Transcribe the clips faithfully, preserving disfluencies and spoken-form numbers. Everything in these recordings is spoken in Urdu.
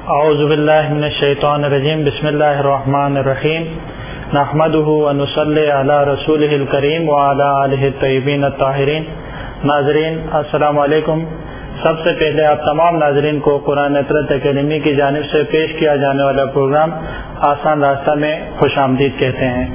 اعوذ باللہ من الشیطان الرجیم بسم اللہ الرحمن الرحیم نحمده ونصلی علی رسولہ الکریم وعلی آلہ الطیبین الطاہرین. ناظرین السلام علیکم. سب سے پہلے آپ تمام ناظرین کو قرآن عطرت اکیڈمی کی جانب سے پیش کیا جانے والا پروگرام آسان راستہ میں خوش آمدید کہتے ہیں.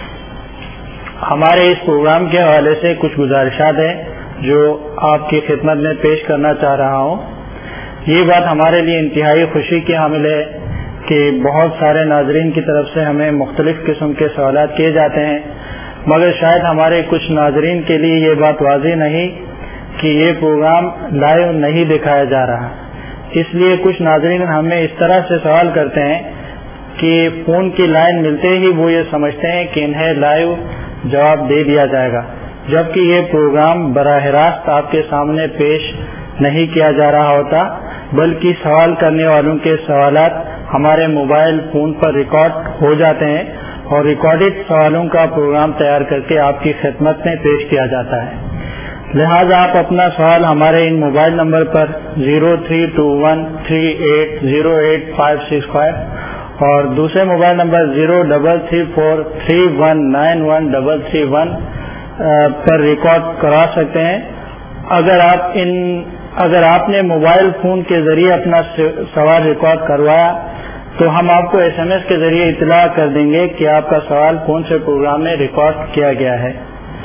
ہمارے اس پروگرام کے حوالے سے کچھ گزارشات ہیں جو آپ کی خدمت میں پیش کرنا چاہ رہا ہوں. یہ بات ہمارے لیے انتہائی خوشی کی حامل ہے کہ بہت سارے ناظرین کی طرف سے ہمیں مختلف قسم کے سوالات کیے جاتے ہیں، مگر شاید ہمارے کچھ ناظرین کے لیے یہ بات واضح نہیں کہ یہ پروگرام لائیو نہیں دکھایا جا رہا. اس لیے کچھ ناظرین ہمیں اس طرح سے سوال کرتے ہیں کہ فون کی لائن ملتے ہی وہ یہ سمجھتے ہیں کہ انہیں لائیو جواب دے دیا جائے گا، جبکہ یہ پروگرام براہ راست آپ کے سامنے پیش نہیں کیا جا رہا ہوتا، بلکہ سوال کرنے والوں کے سوالات ہمارے موبائل فون پر ریکارڈ ہو جاتے ہیں اور ریکارڈڈ سوالوں کا پروگرام تیار کر کے آپ کی خدمت میں پیش کیا جاتا ہے. لہذا آپ اپنا سوال ہمارے ان موبائل نمبر پر zero three two one three eight zero eight five six five اور دوسرے mobile number zero double three four three one nine one double three one پر ریکارڈ کرا سکتے ہیں. اگر آپ ان اگر آپ نے موبائل فون کے ذریعے اپنا سوال ریکارڈ کروایا تو ہم آپ کو ایس ایم ایس کے ذریعے اطلاع کر دیں گے کہ آپ کا سوال کون سے پروگرام میں ریکارڈ کیا گیا ہے.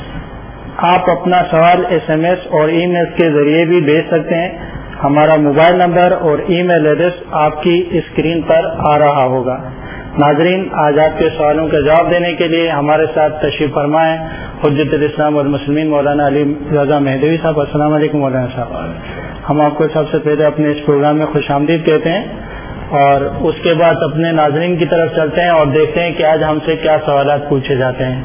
آپ اپنا سوال ایس ایم ایس اور ای میل کے ذریعے بھی بھیج سکتے ہیں. ہمارا موبائل نمبر اور ای میل ایڈریس آپ کی اسکرین پر آ رہا ہوگا. ناظرین، آج آپ کے سوالوں کا جواب دینے کے لیے ہمارے ساتھ تشریف فرمائیں حجت الاسلام والمسلمین مولانا علی رضا مہدوی صاحب. السلام علیکم مولانا صاحب. ہم آپ کو سب سے پہلے اپنے اس پروگرام میں خوش آمدید کہتے ہیں اور اس کے بعد اپنے ناظرین کی طرف چلتے ہیں اور دیکھتے ہیں کہ آج ہم سے کیا سوالات پوچھے جاتے ہیں.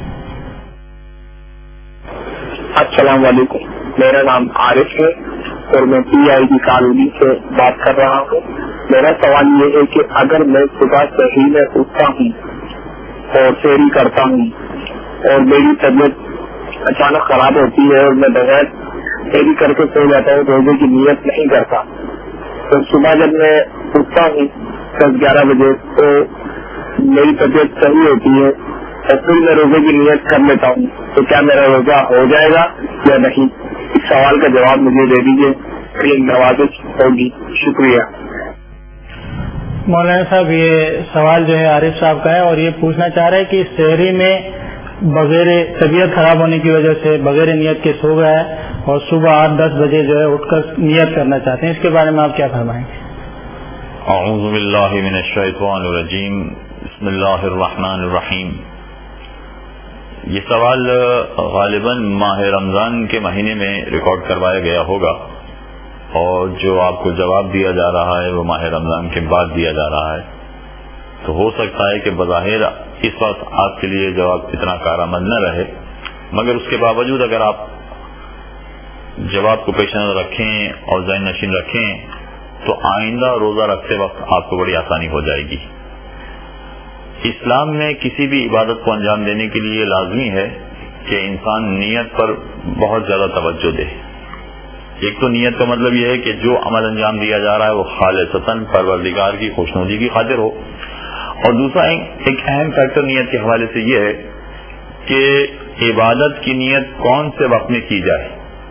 السلام علیکم، میرا نام عارف ہے اور میں پی آئی ڈی کالونی سے بات کر رہا ہوں. میرا سوال یہ ہے کہ اگر میں صبح صحیح میں اٹھتا ہوں اور سیری کرتا ہوں اور میری طبیعت اچانک خراب ہوتی ہے اور میں بغیر سیری کر کے سو جاتا ہوں، روزے کی نیت نہیں کرتا، تو صبح جب میں اٹھتا ہوں دس گیارہ بجے تو میری طبیعت صحیح ہوتی ہے اور پھر میں روزے کی نیت کر لیتا ہوں، تو کیا میرا روزہ ہو جائے گا یا نہیں؟ اس سوال کا جواب مجھے دے دیجیے، نوازش ہوگی. شکریہ. مولانا صاحب، یہ سوال جو ہے عارف صاحب کا ہے اور یہ پوچھنا چاہ رہے ہیں کہ شہری میں بغیر طبیعت خراب ہونے کی وجہ سے بغیر نیت کے سو گیا ہے اور صبح آٹھ دس بجے جو ہے اٹھ کر نیت کرنا چاہتے ہیں، اس کے بارے میں آپ کیا فرمائیں گے؟ اعوذ باللہ من الشیطان الرجیم، بسم اللہ الرحمن الرحیم. یہ سوال غالباً ماہ رمضان کے مہینے میں ریکارڈ کروایا گیا ہوگا اور جو آپ کو جواب دیا جا رہا ہے وہ ماہ رمضان کے بعد دیا جا رہا ہے. تو ہو سکتا ہے کہ بظاہر اس وقت آپ کے لیے جواب اتنا کارآمد نہ رہے، مگر اس کے باوجود اگر آپ جواب کو پیش نظر رکھیں اور ذہن نشین رکھیں تو آئندہ روزہ رکھتے وقت آپ کو بڑی آسانی ہو جائے گی. اسلام میں کسی بھی عبادت کو انجام دینے کے لیے لازمی ہے کہ انسان نیت پر بہت زیادہ توجہ دے. ایک تو نیت کا مطلب یہ ہے کہ جو عمل انجام دیا جا رہا ہے وہ خالصتاً پروردگار کی خوشنودی کی خاطر ہو، اور دوسرا ایک اہم فیکٹر نیت کے حوالے سے یہ ہے کہ عبادت کی نیت کون سے وقت میں کی جائے.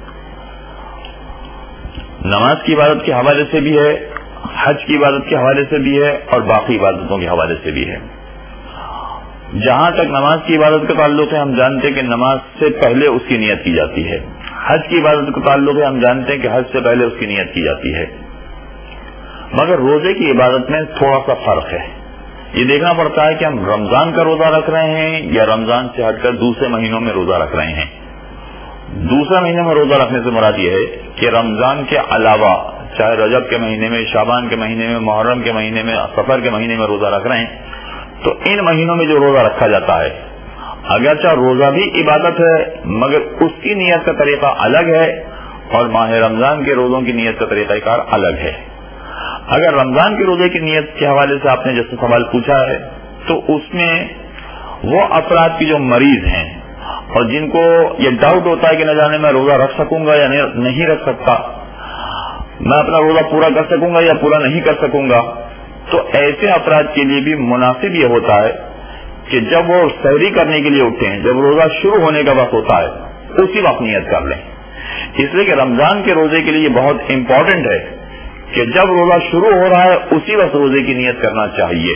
نماز کی عبادت کے حوالے سے بھی ہے، حج کی عبادت کے حوالے سے بھی ہے اور باقی عبادتوں کے حوالے سے بھی ہے. جہاں تک نماز کی عبادت کا تعلق ہے ہم جانتے ہیں کہ نماز سے پہلے اس کی نیت کی جاتی ہے. حج کی عبادت کا تعلق ہے ہم جانتے ہیں کہ حج سے پہلے اس کی نیت کی جاتی ہے. مگر روزے کی عبادت میں تھوڑا سا فرق ہے. یہ دیکھنا پڑتا ہے کہ ہم رمضان کا روزہ رکھ رہے ہیں یا رمضان سے ہٹ کر دوسرے مہینوں میں روزہ رکھ رہے ہیں. دوسرے مہینے میں روزہ رکھنے سے مراد یہ ہے کہ رمضان کے علاوہ چاہے رجب کے مہینے میں، شعبان کے مہینے میں، محرم کے مہینے میں، سفر کے مہینے میں روزہ رکھ رہے ہیں، تو ان مہینوں میں جو روزہ رکھا جاتا ہے اگرچہ روزہ بھی عبادت ہے مگر اس کی نیت کا طریقہ الگ ہے اور ماہ رمضان کے روزوں کی نیت کا طریقہ کار الگ ہے. اگر رمضان کے روزے کی نیت کے حوالے سے آپ نے جیسے سوال پوچھا ہے تو اس میں وہ افراد کی جو مریض ہیں اور جن کو یہ ڈاؤٹ ہوتا ہے کہ نہ جانے میں روزہ رکھ سکوں گا یا نہیں رکھ سکتا، میں اپنا روزہ پورا کر سکوں گا یا پورا نہیں کر سکوں گا، تو ایسے افراد کے لیے بھی مناسب یہ ہوتا ہے کہ جب وہ سحری کرنے کے لیے اٹھیں، جب روزہ شروع ہونے کا وقت ہوتا ہے اسی وقت نیت کر لیں. اس لیے کہ رمضان کے روزے کے لیے یہ بہت امپورٹنٹ ہے کہ جب روزہ شروع ہو رہا ہے اسی وقت روزے کی نیت کرنا چاہیے.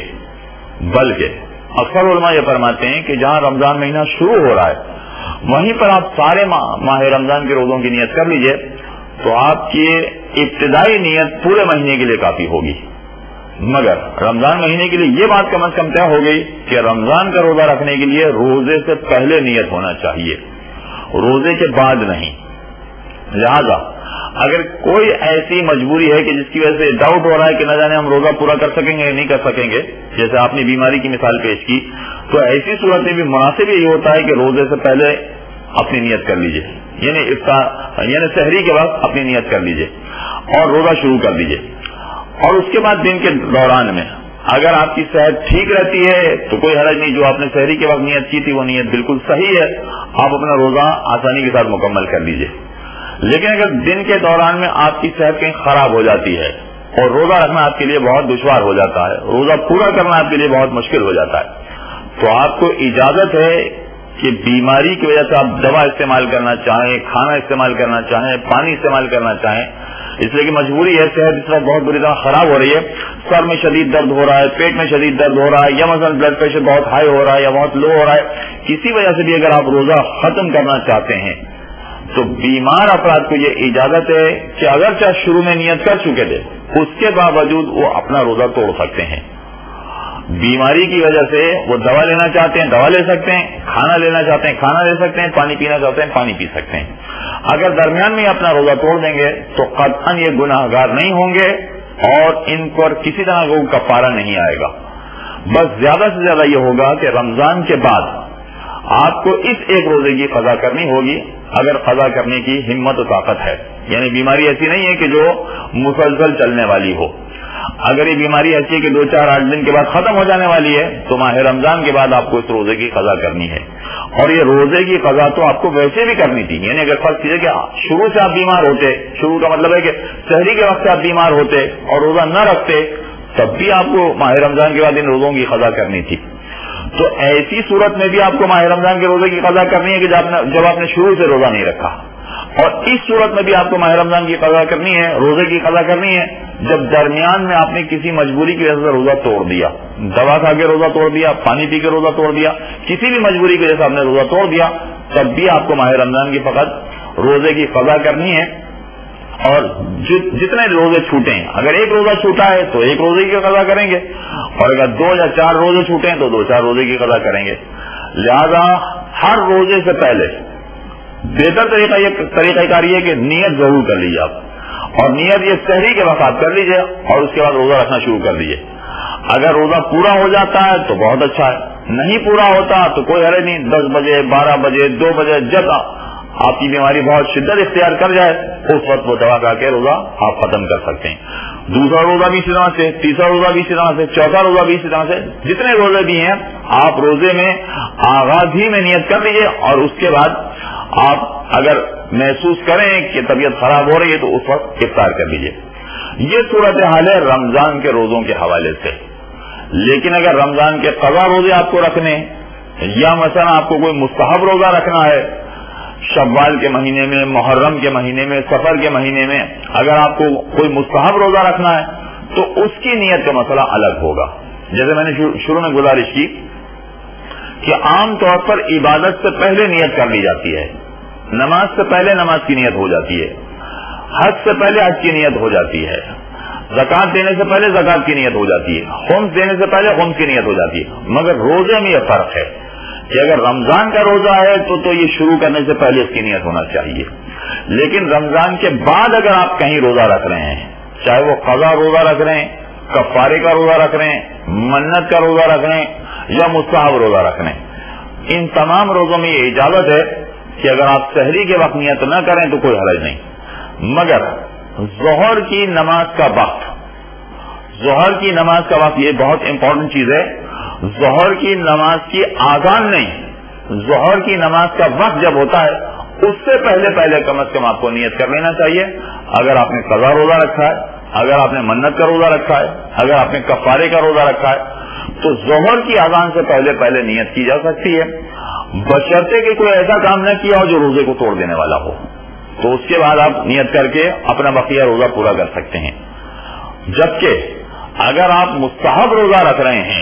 بلکہ اکثر علماء یہ فرماتے ہیں کہ جہاں رمضان مہینہ شروع ہو رہا ہے وہیں پر آپ سارے ماہ رمضان کے روزوں کی نیت کر لیجئے تو آپ کی ابتدائی نیت پورے مہینے کے لیے کافی ہوگی. مگر رمضان مہینے کے لیے یہ بات کم از کم طے ہو گئی کہ رمضان کا روزہ رکھنے کے لیے روزے سے پہلے نیت ہونا چاہیے، روزے کے بعد نہیں. لہذا اگر کوئی ایسی مجبوری ہے کہ جس کی وجہ سے ڈاؤٹ ہو رہا ہے کہ نہ جانے ہم روزہ پورا کر سکیں گے یا نہیں کر سکیں گے، جیسے آپ نے بیماری کی مثال پیش کی، تو ایسی صورت میں بھی مناسب یہی ہوتا ہے کہ روزے سے پہلے اپنی نیت کر لیجئے، یعنی افطار یعنی سحری کے وقت اپنی نیت کر لیجئے اور روزہ شروع کر دیجئے. اور اس کے بعد دن کے دوران میں اگر آپ کی صحت ٹھیک رہتی ہے تو کوئی حرج نہیں، جو آپ نے سحری کے وقت نیت کی تھی وہ نیت بالکل صحیح ہے، آپ اپنا روزہ آسانی کے ساتھ مکمل کر لیجئے. لیکن اگر دن کے دوران میں آپ کی صحت کہیں خراب ہو جاتی ہے اور روزہ رکھنا آپ کے لیے بہت دشوار ہو جاتا ہے، روزہ پورا کرنا آپ کے لیے بہت مشکل ہو جاتا ہے، تو آپ کو اجازت ہے کہ بیماری کی وجہ سے آپ دوا استعمال کرنا چاہیں، کھانا استعمال کرنا چاہیں، پانی استعمال کرنا چاہیں، اس لیے کہ مجبوری ہے، صحت اس وقت بہت بری طرح خراب ہو رہی ہے، سر میں شدید درد ہو رہا ہے، پیٹ میں شدید درد ہو رہا ہے، یا مثلا بلڈ پریشر بہت ہائی ہو رہا ہے یا بہت لو ہو رہا ہے، کسی وجہ سے بھی اگر آپ روزہ ختم کرنا چاہتے ہیں تو بیمار افراد کو یہ اجازت ہے کہ اگرچہ شروع میں نیت کر چکے تھے اس کے باوجود وہ اپنا روزہ توڑ سکتے ہیں. بیماری کی وجہ سے وہ دوا لینا چاہتے ہیں دوا لے سکتے ہیں، کھانا لینا چاہتے ہیں کھانا لے سکتے ہیں، پانی پینا چاہتے ہیں پانی پی سکتے ہیں. اگر درمیان میں اپنا روزہ توڑ دیں گے تو قطعاً یہ گناہ گار نہیں ہوں گے اور ان پر کسی طرح کا کفارہ نہیں آئے گا. بس زیادہ سے زیادہ یہ ہوگا کہ رمضان کے بعد آپ کو اس ایک روزے کی قضا کرنی ہوگی اگر قضا کرنے کی ہمت و طاقت ہے، یعنی بیماری ایسی نہیں ہے کہ جو مسلسل چلنے والی ہو. اگر یہ بیماری ایسی ہے کہ دو چار آٹھ دن کے بعد ختم ہو جانے والی ہے تو ماہ رمضان کے بعد آپ کو اس روزے کی قضا کرنی ہے. اور یہ روزے کی قضا تو آپ کو ویسے بھی کرنی تھی، یعنی اگر فرض کیجیے کہ شروع سے آپ بیمار ہوتے، شروع کا مطلب ہے کہ سحری کے وقت سے آپ بیمار ہوتے اور روزہ نہ رکھتے تب بھی آپ کو ماہ رمضان کے بعد ان روزوں کی قضا کرنی تھی. تو ایسی صورت میں بھی آپ کو ماہ رمضان کے روزے کی قضا کرنی ہے کہ جب آپ نے شروع سے روزہ نہیں رکھا، اور اس صورت میں بھی آپ کو ماہ رمضان کی قضا کرنی ہے، روزے کی قضا کرنی ہے جب درمیان میں آپ نے کسی مجبوری کی وجہ سے روزہ توڑ دیا، دوا کھا کے روزہ توڑ دیا، پانی پی کے روزہ توڑ دیا، کسی بھی مجبوری کی وجہ سے آپ نے روزہ توڑ دیا، تب بھی آپ کو ماہ رمضان کی فقط روزے کی قضا کرنی ہے. اور جتنے روزے چھوٹے ہیں، اگر ایک روزہ چھوٹا ہے تو ایک روزے کی قضا کریں گے، اور اگر دو یا چار روزے چھوٹے ہیں تو دو چار روزے کی قضا کریں گے. لہذا ہر روزے سے پہلے بہتر طریقہ یہ طریقہ کار یہ کہ نیت ضرور کر لیجیے آپ، اور نیت یہ سحری کے وقت آپ کر لیجیے اور اس کے بعد روزہ رکھنا شروع کر دیجیے. اگر روزہ پورا ہو جاتا ہے تو بہت اچھا ہے، نہیں پورا ہوتا تو کوئی حرج نہیں، دس بجے بارہ بجے دو بجے جب آپ کی بیماری بہت شدت اختیار کر جائے اس وقت وہ دوا کھا کے روزہ آپ ختم کر سکتے ہیں. دوسرا روزہ بھی اسی طرح سے، تیسرا روزہ بھی اسی طرح سے، چوتھا روزہ بھی اسی طرح سے، جتنے روزے بھی ہیں آپ روزے میں آغاز ہی میں نیت کر لیجیے، اور اس کے بعد آپ اگر محسوس کریں کہ طبیعت خراب ہو رہی ہے تو اس وقت افطار کر لیجیے. یہ صورتحال ہے رمضان کے روزوں کے حوالے سے. لیکن اگر رمضان کے قضا روزے آپ کو رکھنے، یا مثلا آپ کو کوئی مستحب روزہ رکھنا ہے شوال کے مہینے میں، محرم کے مہینے میں، سفر کے مہینے میں، اگر آپ کو کوئی مستحب روزہ رکھنا ہے تو اس کی نیت کا مسئلہ الگ ہوگا. جیسے میں نے شروع میں گزارش کی کہ عام طور پر عبادت سے پہلے نیت کر لی جاتی ہے، نماز سے پہلے نماز کی نیت ہو جاتی ہے، حج سے پہلے حج کی نیت ہو جاتی ہے، زکات دینے سے پہلے زکات کی نیت ہو جاتی ہے، خمس دینے سے پہلے خمس کی نیت ہو جاتی ہے. مگر روزے میں یہ فرق ہے کہ اگر رمضان کا روزہ ہے تو تو یہ شروع کرنے سے پہلے اس کی نیت ہونا چاہیے. لیکن رمضان کے بعد اگر آپ کہیں روزہ رکھ رہے ہیں، چاہے وہ قضا روزہ رکھ رہے ہیں، کفارے کا روزہ رکھ رہے ہیں، منت کا روزہ رکھ رہے ہیں یا مستحب روزہ رکھ رہے ہیں، ان تمام روزوں میں یہ اجازت ہے کہ اگر آپ سحری کے وقت نیت نہ کریں تو کوئی حرج نہیں. مگر ظہر کی نماز کا وقت، ظہر کی نماز کا وقت یہ بہت امپورٹنٹ چیز ہے. ظہر کی نماز کی آذان نہیں، ظہر کی نماز کا وقت جب ہوتا ہے اس سے پہلے پہلے کم از کم آپ کو نیت کر لینا چاہیے. اگر آپ نے قضا روزہ رکھا ہے اگر آپ نے منت کا روزہ رکھا ہے، اگر آپ نے کفارے کا روزہ رکھا ہے، تو ظہر کی اذان سے پہلے پہلے نیت کی جا سکتی ہے، بشرطے کہ کوئی ایسا کام نہ کیا ہو جو روزے کو توڑ دینے والا ہو، تو اس کے بعد آپ نیت کر کے اپنا بقیہ روزہ پورا کر سکتے ہیں۔ جبکہ اگر آپ مستحب روزہ رکھ رہے ہیں،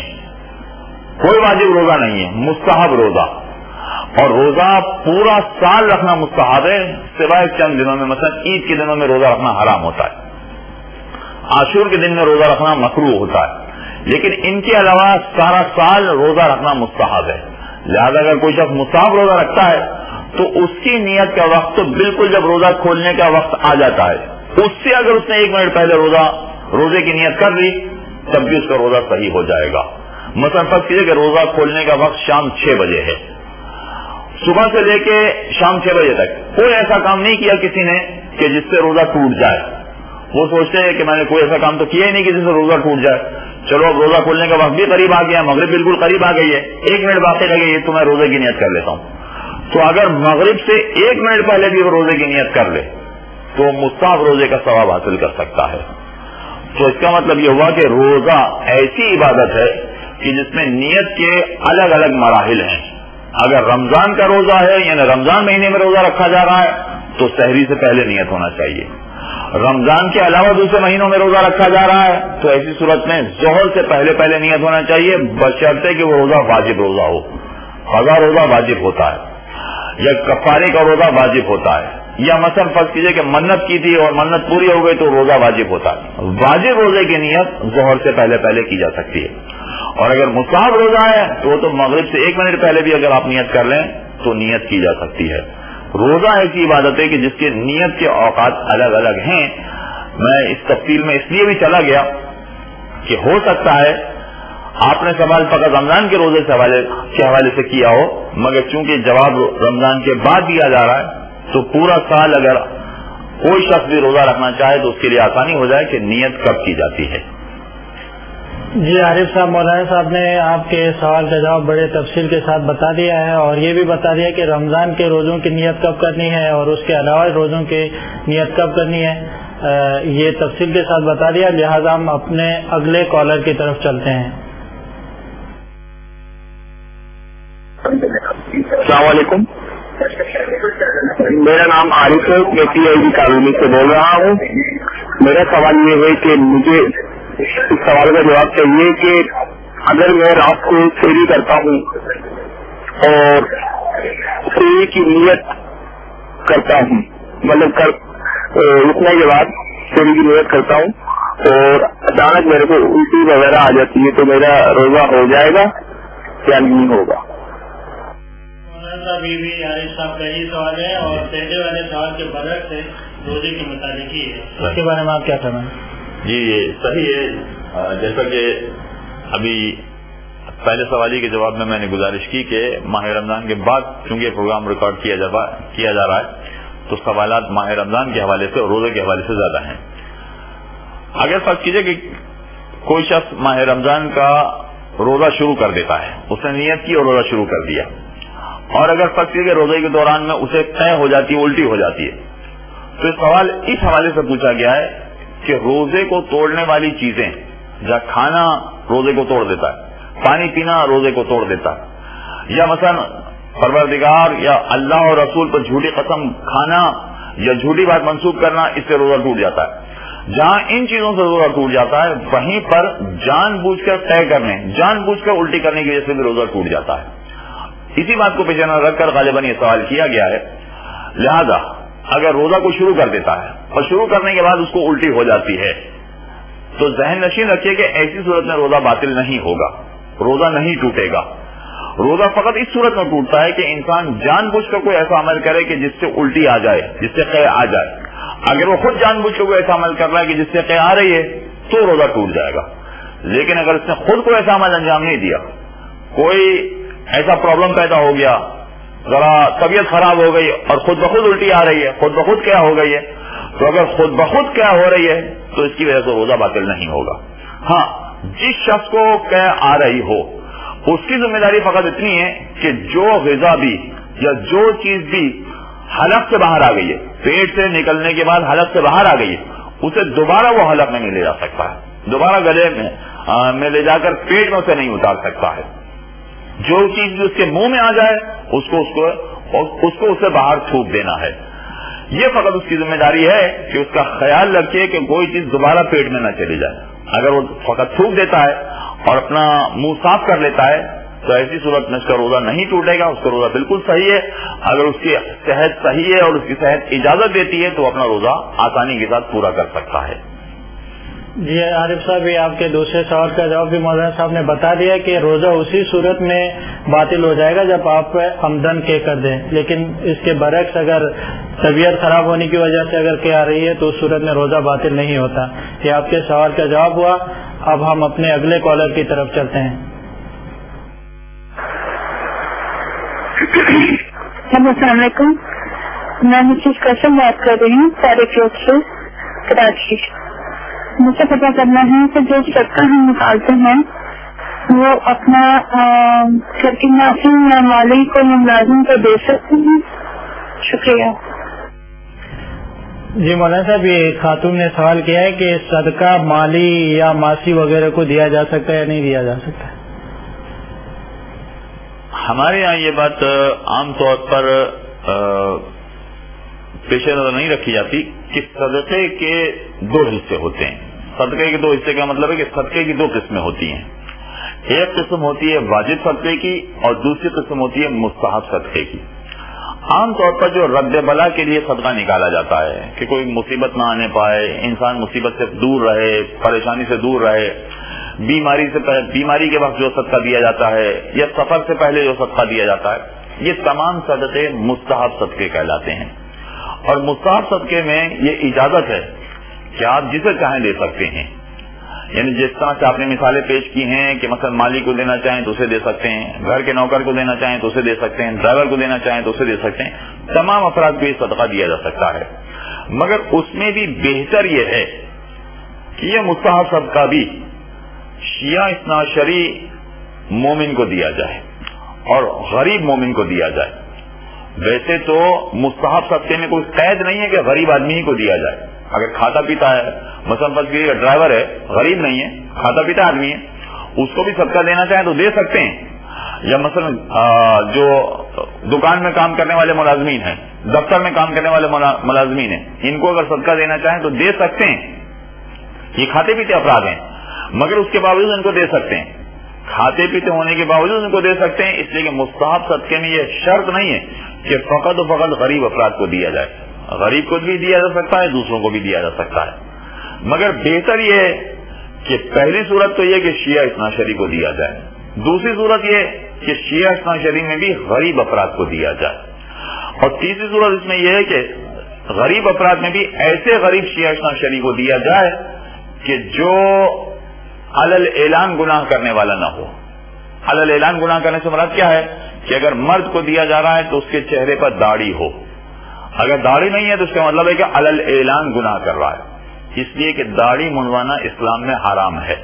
کوئی واجب روزہ نہیں ہے، مستحب روزہ، اور روزہ پورا سال رکھنا مستحب ہے، سوائے چند دنوں میں، مثلا عید کے دنوں میں روزہ رکھنا حرام ہوتا ہے، عاشور کے دن میں روزہ رکھنا مکروہ ہوتا ہے، لیکن ان کے علاوہ سارا سال روزہ رکھنا مستحب ہے۔ لہذا اگر کوئی شخص مستحب روزہ رکھتا ہے تو اس کی نیت کا وقت تو بالکل جب روزہ کھولنے کا وقت آ جاتا ہے، اس سے اگر اس نے ایک منٹ پہلے روزہ روزے کی نیت کر لی تب بھی اس کا روزہ صحیح ہو جائے گا۔ مثلا فرض کیجیے کہ روزہ کھولنے کا وقت شام چھ بجے ہے، صبح سے لے کے شام چھ بجے تک کوئی ایسا کام نہیں کیا کسی نے کہ جس سے روزہ ٹوٹ جائے، وہ سوچتے ہیں کہ میں نے کوئی ایسا کام تو کیا ہی نہیں کہ جس سے روزہ ٹوٹ جائے، چلو اب روزہ کھولنے کا وقت بھی قریب آ گیا، مغرب بالکل قریب آ گئی ہے، ایک منٹ باقی رہ گئی تو میں روزے کی نیت کر لیتا ہوں، تو اگر مغرب سے ایک منٹ پہلے بھی وہ روزے کی نیت کر لے تو مستحب روزے کا ثواب حاصل کر سکتا ہے۔ تو اس کا مطلب یہ ہوا کہ روزہ ایسی عبادت ہے کہ جس میں نیت کے الگ الگ مراحل ہیں۔ اگر رمضان کا روزہ ہے یعنی رمضان مہینے میں روزہ رکھا جا رہا ہے تو سحری سے پہلے نیت ہونا چاہیے، رمضان کے علاوہ دوسرے مہینوں میں روزہ رکھا جا رہا ہے تو ایسی صورت میں ظہر سے پہلے پہلے نیت ہونا چاہیے، بشرطے کہ وہ روزہ واجب روزہ ہو، قضا روزہ واجب ہوتا ہے یا کفارے کا روزہ واجب ہوتا ہے، یا مثلا فرض کیجیے کہ منت کی تھی اور منت پوری ہو گئی تو روزہ واجب ہوتا ہے، واجب روزے کی نیت ظہر سے پہلے پہلے کی جا سکتی ہے، اور اگر مستحب روزہ ہے تو وہ تو مغرب سے ایک منٹ پہلے بھی اگر آپ نیت کر لیں تو نیت کی جا سکتی ہے۔ روزہ ایسی عبادت ہے کہ جس کے نیت کے اوقات الگ الگ ہیں۔ میں اس تفصیل میں اس لیے بھی چلا گیا کہ ہو سکتا ہے آپ نے سوال فقط رمضان کے روزے سے حوالے کے حوالے سے کیا ہو، مگر چونکہ جواب رمضان کے بعد دیا جا رہا ہے تو پورا سال اگر کوئی شخص بھی روزہ رکھنا چاہے تو اس کے لیے آسانی ہو جائے کہ نیت کب کی جاتی ہے۔ جی عارف صاحب، مولانا صاحب نے آپ کے سوال کا جواب بڑے تفصیل کے ساتھ بتا دیا ہے، اور یہ بھی بتا دیا کہ رمضان کے روزوں کی نیت کب کرنی ہے اور اس کے علاوہ روزوں کی نیت کب کرنی ہے، یہ تفصیل کے ساتھ بتا دیا۔ لہٰذا ہم اپنے اگلے کالر کی طرف چلتے ہیں۔ السلام علیکم، میرا نام عارف ہے، میں پی آئی ڈی کالونی سے بول رہا ہوں۔ میرا سوال یہ ہے کہ مجھے اس سوال کا جواب چاہیے کہ اگر میں رات کو سحری کرتا ہوں اور سحری کی نیت کرتا ہوں، مطلب اٹھنے کے بعد سحری کی نیت کرتا ہوں اور اچانک میرے کو الٹی وغیرہ آ جاتی ہے تو میرا روزہ ہو جائے گا یا نہیں ہوگا؟ ابھی بھی عارف صاحب کا یہی سوال ہے اور پہلے والے سوال کے برعکس ہے، روزے کے متعلق ہی ہے، اس کے بارے میں آپ کیا فرمائیں؟ جی یہ صحیح ہے، جیسا کہ ابھی پہلے سوالی کے جواب میں میں نے گزارش کی کہ ماہ رمضان کے بعد چونکہ پروگرام ریکارڈ کیا جا کیا جا رہا ہے تو سوالات ماہ رمضان کے حوالے سے اور روزے کے حوالے سے زیادہ ہیں۔ اگر فرض کیجئے کہ کوئی شخص ماہ رمضان کا روزہ شروع کر دیتا ہے، اس نے نیت کی اور روزہ شروع کر دیا، اور اگر فرض کیجئے کہ روزے کے دوران میں اسے طے ہو جاتی ہے، الٹی ہو جاتی ہے، تو یہ سوال اس حوالے سے پوچھا گیا ہے کہ روزے کو توڑنے والی چیزیں، یا کھانا روزے کو توڑ دیتا ہے، پانی پینا روزے کو توڑ دیتا ہے، یا مثلا پروردگار یا اللہ اور رسول پر جھوٹی قسم کھانا یا جھوٹی بات منسوخ کرنا، اس سے روزہ ٹوٹ جاتا ہے۔ جہاں ان چیزوں سے روزہ ٹوٹ جاتا ہے وہیں پر جان بوجھ کر طے کرنے، جان بوجھ کر الٹی کرنے کی وجہ سے بھی روزہ ٹوٹ جاتا ہے۔ اسی بات کو پیش نظر رکھ کر غالباً یہ سوال کیا گیا ہے۔ لہذا اگر روزہ کو شروع کر دیتا ہے اور شروع کرنے کے بعد اس کو الٹی ہو جاتی ہے تو ذہن نشین رکھیے کہ ایسی صورت میں روزہ باطل نہیں ہوگا، روزہ نہیں ٹوٹے گا۔ روزہ فقط اس صورت میں ٹوٹتا ہے کہ انسان جان بوجھ کر کوئی ایسا عمل کرے کہ جس سے الٹی آ جائے، جس سے قے آ جائے۔ اگر وہ خود جان بوجھ کر کوئی ایسا عمل کر رہا ہے کہ جس سے قے آ رہی ہے تو روزہ ٹوٹ جائے گا، لیکن اگر اس نے خود کو ایسا عمل انجام نہیں دیا، کوئی ایسا پرابلم پیدا ہو گیا، ذرا طبیعت خراب ہو گئی اور خود بخود الٹی آ رہی ہے، خود بخود کیا ہو گئی ہے، تو اگر خود بخود کیا ہو رہی ہے تو اس کی وجہ سے روزہ باطل نہیں ہوگا۔ ہاں، جس شخص کو کیا آ رہی ہو اس کی ذمہ داری فقط اتنی ہے کہ جو غذا بھی یا جو چیز بھی حلق سے باہر آ گئی ہے، پیٹ سے نکلنے کے بعد حلق سے باہر آ گئی ہے، اسے دوبارہ وہ حلق میں نہیں لے جا سکتا ہے، دوبارہ گلے میں میں لے جا کر پیٹ میں اسے نہیں اتار سکتا ہے. جو چیز بھی اس کے منہ میں آ جائے اس کو اس کو اس کو اسے باہر تھوک دینا ہے. یہ فقط اس کی ذمہ داری ہے کہ اس کا خیال رکھے کہ کوئی چیز دوبارہ پیٹ میں نہ چلی جائے. اگر وہ فقط تھوک دیتا ہے اور اپنا منہ صاف کر لیتا ہے تو ایسی صورت میں اس کا روزہ نہیں ٹوٹے گا، اس کا روزہ بالکل صحیح ہے. اگر اس کی صحت صحیح ہے اور اس کی صحت اجازت دیتی ہے تو اپنا روزہ آسانی کے ساتھ پورا کر سکتا ہے. جی عارف صاحب، یہ آپ کے دوسرے سوال کا جواب بھی مولانا صاحب نے بتا دیا کہ روزہ اسی صورت میں باطل ہو جائے گا جب آپ عمدن کے کر دیں، لیکن اس کے برعکس اگر طبیعت خراب ہونے کی وجہ سے اگر کے آ رہی ہے تو اس صورت میں روزہ باطل نہیں ہوتا. یہ آپ کے سوال کا جواب ہوا. اب ہم اپنے اگلے کالر کی طرف چلتے ہیں. السلام علیکم، میں مسز قاسم بات کر رہی ہوں طارق روڈ سے کراچی. مجھے پتا کرنا ہے کہ جو صدقہ ہم نکالتے ہیں وہ اپنا گھر کی ناظرین یا مالی کو ملازم کو دے سکتے ہیں؟ شکریہ. جی مولانا صاحب، یہ خاتون نے سوال کیا ہے کہ صدقہ مالی یا ماسی وغیرہ کو دیا جا سکتا ہے یا نہیں دیا جا سکتا ہے؟ ہمارے یہاں یہ بات عام طور پر پیش نظر نہیں رکھی جاتی کہ صدقے کے دو حصے ہوتے ہیں. صدقے کے دو حصے کا مطلب ہے کہ صدقے کی دو قسمیں ہوتی ہیں. ایک قسم ہوتی ہے واجب صدقے کی اور دوسری قسم ہوتی ہے مستحب صدقے کی. عام طور پر جو رد بلا کے لیے صدقہ نکالا جاتا ہے کہ کوئی مصیبت نہ آنے پائے، انسان مصیبت سے دور رہے، پریشانی سے دور رہے، بیماری سے بیماری کے وقت جو صدقہ دیا جاتا ہے یا سفر سے پہلے جو صدقہ دیا جاتا ہے، یہ تمام صدقے مستحب صدقے کہلاتے ہیں. اور مستحب صدقے میں یہ اجازت ہے کہ آپ جسے چاہیں دے سکتے ہیں. یعنی جس طرح سے آپ نے مثالیں پیش کی ہیں کہ مثلا مالی کو دینا چاہیں تو اسے دے سکتے ہیں، گھر کے نوکر کو دینا چاہیں تو اسے دے سکتے ہیں، ڈرائیور کو دینا چاہیں تو اسے دے سکتے ہیں. تمام افراد کو یہ صدقہ دیا جا سکتا ہے. مگر اس میں بھی بہتر یہ ہے کہ یہ مستحب صدقہ بھی شیعہ اثنا عشری مومن کو دیا جائے اور غریب مومن کو دیا جائے. ویسے تو مستحب صدقے میں کوئی قید نہیں ہے کہ غریب آدمی ہی کو دیا جائے. اگر کھاتا پیتا ہے، مثلا فرض کیجیے ڈرائیور ہے، غریب نہیں ہے، کھاتا پیتا آدمی ہے، اس کو بھی صدقہ دینا چاہیں تو دے سکتے ہیں. یا مثلا جو دکان میں کام کرنے والے ملازمین ہیں، دفتر میں کام کرنے والے ملازمین ہیں، ان کو اگر صدقہ دینا چاہیں تو دے سکتے ہیں. یہ کھاتے پیتے افراد ہیں مگر اس کے باوجود ان کو دے سکتے ہیں. کھاتے پیتے ہونے کے باوجود ان کو دے سکتے ہیں، اس لیے کہ مستحب صدقے میں یہ شرط نہیں ہے کہ فقط و فقط غریب افراد کو دیا جائے. غریب کو بھی دیا جا سکتا ہے، دوسروں کو بھی دیا جا سکتا ہے. مگر بہتر یہ ہے کہ پہلی صورت تو یہ کہ شیعہ اثنا عشری کو دیا جائے، دوسری صورت یہ کہ شیعہ اثنا عشری میں بھی غریب افراد کو دیا جائے، اور تیسری صورت اس میں یہ ہے کہ غریب افراد میں بھی ایسے غریب شیعہ اثنا عشری کو دیا جائے کہ جو علل اعلان گناہ کرنے والا نہ ہو. علل اعلان گناہ کرنے سے مراد کیا ہے کہ اگر مرد کو دیا جا رہا ہے تو اس کے چہرے پر داڑھی ہو. اگر داڑھی نہیں ہے تو اس کا مطلب ہے کہ علل اعلان گناہ کر رہا ہے، اس لیے کہ داڑھی منڈوانا اسلام میں حرام ہے.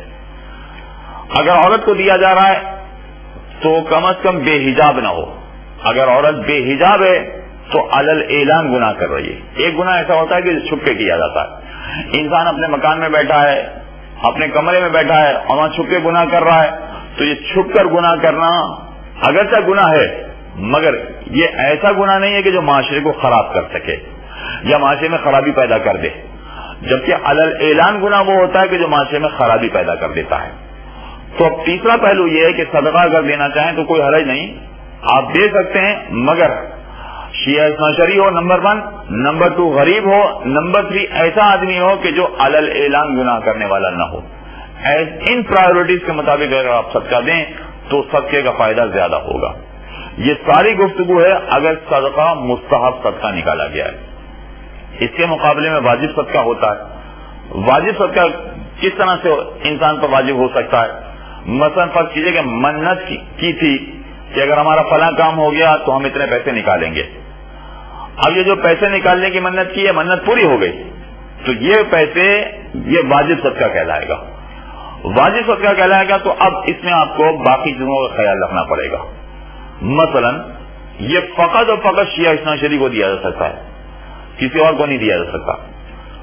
اگر عورت کو دیا جا رہا ہے تو کم از کم بے حجاب نہ ہو. اگر عورت بے حجاب ہے تو علل اعلان گناہ کر رہی ہے. ایک گناہ ایسا ہوتا ہے کہ چھپ کے کیا جاتا ہے. انسان اپنے مکان میں بیٹھا ہے، اپنے کمرے میں بیٹھا ہے اور وہاں چھپ کے گناہ کر رہا ہے، تو یہ چھپ کر گناہ کرنا اگرچہ گناہ ہے مگر یہ ایسا گناہ نہیں ہے کہ جو معاشرے کو خراب کر سکے یا معاشرے میں خرابی پیدا کر دے. جبکہ علل اعلان گناہ وہ ہوتا ہے کہ جو معاشرے میں خرابی پیدا کر دیتا ہے. تو اب تیسرا پہلو یہ ہے کہ صدقہ اگر دینا چاہیں تو کوئی حرج نہیں، آپ دے سکتے ہیں، مگر شیعہ اثنا عشری ہو نمبر ون، نمبر ٹو غریب ہو، نمبر تھری ایسا آدمی ہو کہ جو علل اعلان گناہ کرنے والا نہ ہو. ان پرائیورٹیز کے مطابق اگر آپ صدقہ دیں تو صدقے کا فائدہ زیادہ ہوگا. یہ ساری گفتگو ہے اگر صدقہ مستحب صدقہ نکالا گیا ہے. اس کے مقابلے میں واجب صدقہ ہوتا ہے. واجب صدقہ کس طرح سے انسان پر واجب ہو سکتا ہے؟ مثلا فرض کیجیے کہ منت کی تھی کہ اگر ہمارا فلاں کام ہو گیا تو ہم اتنے پیسے نکالیں گے. اب یہ جو پیسے نکالنے کی منت کی ہے، منت پوری ہو گئی تو یہ پیسے یہ واجب صدقہ کہلائے گا. واجب صدقہ کہلائے گا تو اب اس میں آپ کو باقی چیزوں کا خیال رکھنا پڑے گا. مثلا یہ فقط اور فقط شیعہ اثنا عشری کو دیا جا سکتا ہے، کسی اور کو نہیں دیا جا سکتا.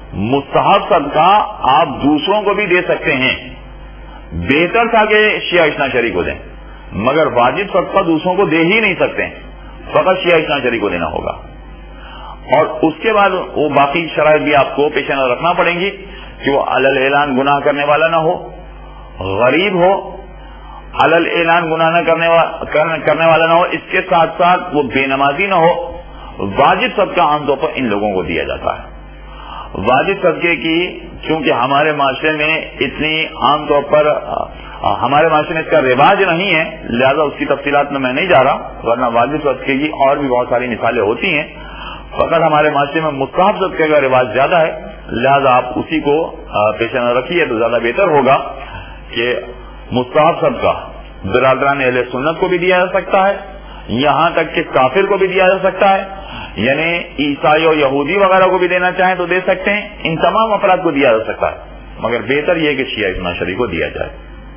مستحب صدقہ آپ دوسروں کو بھی دے سکتے ہیں. بہتر تھا کہ شیعہ اثنا شری کو دیں، مگر واجب صدقہ دوسروں کو دے ہی نہیں سکتے، فقط شیعہ اثنا شری کو دینا ہوگا. اور اس کے بعد وہ باقی شرائط بھی آپ کو پیش نظر رکھنا پڑیں گی کہ وہ علل اعلان گناہ کرنے والا نہ ہو، غریب ہو، علل اعلان گناہ نہ کرنے والا کرنے والا نہ ہو، اس کے ساتھ ساتھ وہ بے نمازی نہ ہو. واجب صدقہ عام طور پر ان لوگوں کو دیا جاتا ہے. واجب صدقے کی چونکہ ہمارے معاشرے میں اتنی عام طور پر ہمارے معاشرے میں اس کا رواج نہیں ہے، لہذا اس کی تفصیلات میں میں نہیں جا رہا، ورنہ واجب صدقے کی اور بھی بہت ساری مثالیں ہوتی ہیں. فقط ہمارے معاشرے میں مستحب صدقے کا رواج زیادہ ہے، لہذا آپ اسی کو پیش نظر رکھیے تو زیادہ بہتر ہوگا کہ مستحب صدقہ برادران اہل سنت کو بھی دیا جا سکتا ہے، یہاں تک کہ کافر کو بھی دیا جا سکتا ہے، یعنی عیسائی اور یہودی وغیرہ کو بھی دینا چاہیں تو دے سکتے ہیں، ان تمام افراد کو دیا جا سکتا ہے، مگر بہتر یہ کہ شیعہ اثنا شری کو دیا جائے.